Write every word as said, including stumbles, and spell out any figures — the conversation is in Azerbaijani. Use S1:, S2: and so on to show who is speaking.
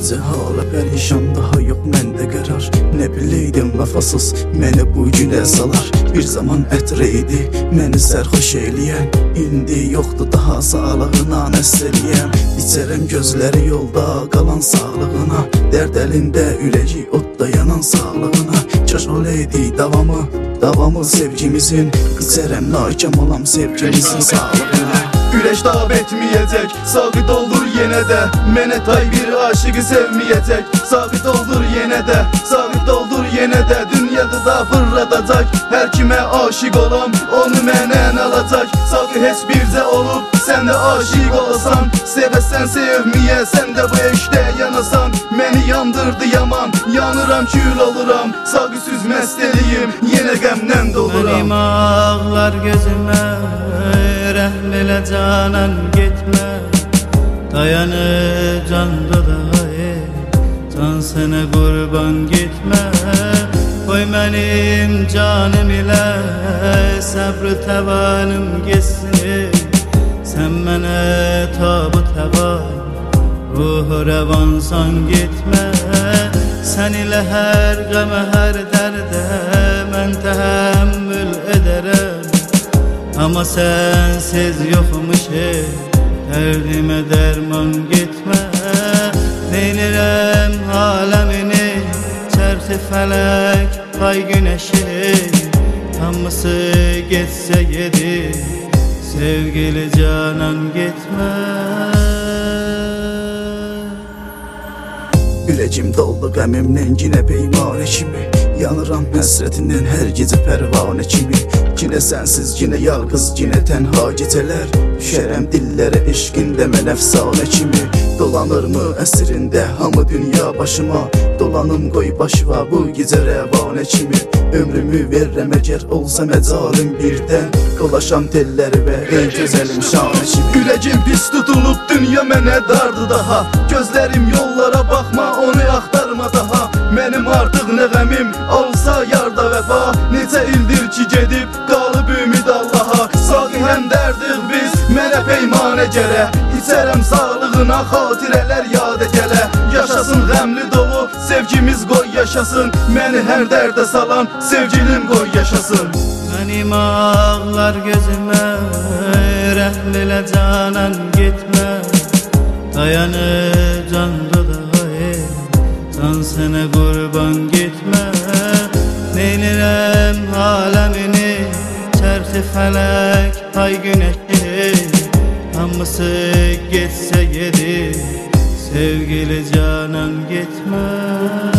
S1: Necə hala pərişan, daha yox məndə qərar. Nə biləydim vəfasız məni bu günə salar. Bir zaman ətrə idi məni sərxoş eləyən, indi yoxdur daha sağlığına nəsr eləyən. İçərəm gözləri yolda qalan sağlığına, dərd əlində ürəyi odda yanan sağlığına. Kaş olaydı davamı, davamı sevgimizin, İçərəm naikəm olam sevgimizin sağlığına. Güləş dab etməyəcək, saqit olur yenə də, mənə tay bir aşıqı sevməyəcək. Saqit olur yenə də, saqit olur yenə də, dünyada da fırladacaq. Hər kimə aşiq olam, onu məndən alacaq. Saqi heç bircə olub, sən də aşiq olasan, sevəsən sevməyə, sən də bu eşdə yanasan. Məni yandırdı yaman, yanıram kül oluram, saqi süzməz deliyim, yenə qəmdən doluram.
S2: Mənim ağlar gözümə, rəhm elə canan getmə, dayanıb canda da can sənə qurban getmə. Qoy mənim canım ilə səbr təvanım geçsin, sən mənə tabı təvan, ruhu rəvansan getmə. Sən ilə hər qəmə, hər dərdə mən təhəmmül edərəm, amma sensiz yoxmuş dərdimə dərman getmə. Neynirəm aləmini, çərxi fələk, ay günəşi, hamısı getsə gedir, sevgili canan getmə.
S1: Ürəcim doldu qəmimdən yine peymanə kimi, yanıram həsrətindən hər gecə pərvanə kimi. Yine sənsiz, yine yalqız, yine tənha gecələr, düşərəm dillərə eşqində mən əfsanə kimi. Dolanırmı əsrində hamı dünya başıma, dolanım qoy başıva bu gecə rəvanə kimi. Ömrümü verrəm əgər olsa məcalim birdən, dolaşam telləri və ey gözəlim şanə kimi. Ürəcim pis tutulub, dünya mənə dardı daha, gözlərim yollara baxma, onu axtarma daha. Mənim artıq nəğəmim olsa yarda vəfa, neçə ildir ki gedib qalıb ümid Allaha. Saqi həm dərdik biz, mənə peymanə gələ, İçərəm sağlığına xatirələr yadə gələ. Yaşasın qəmli dolu, sevgimiz qoy yaşasın, məni hər dərdə salan sevgilim qoy yaşasın.
S2: Mənim ağlar gözümə, rəhm elə canan getmə, dayanıb canda da can sənə qurban getmə. Neynirəm aləmini, çərxi fələk, ay günəşi, hamısı getsə gedir, sevgili canan getmə.